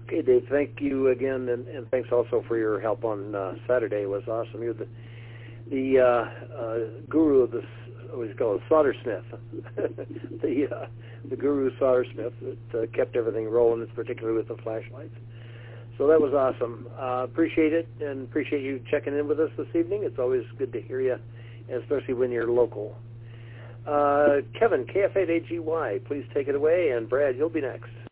Okay, Dave, thank you again, and thanks also for your help on Saturday. It was awesome. You're the guru of this, what do you call it, soldersmith, the guru soldersmith that kept everything rolling, particularly with the flashlights. So that was awesome. Appreciate it, and appreciate you checking in with us this evening. It's always good to hear you, especially when you're local. Kevin, KF8AGY, please take it away, and Brad, you'll be next.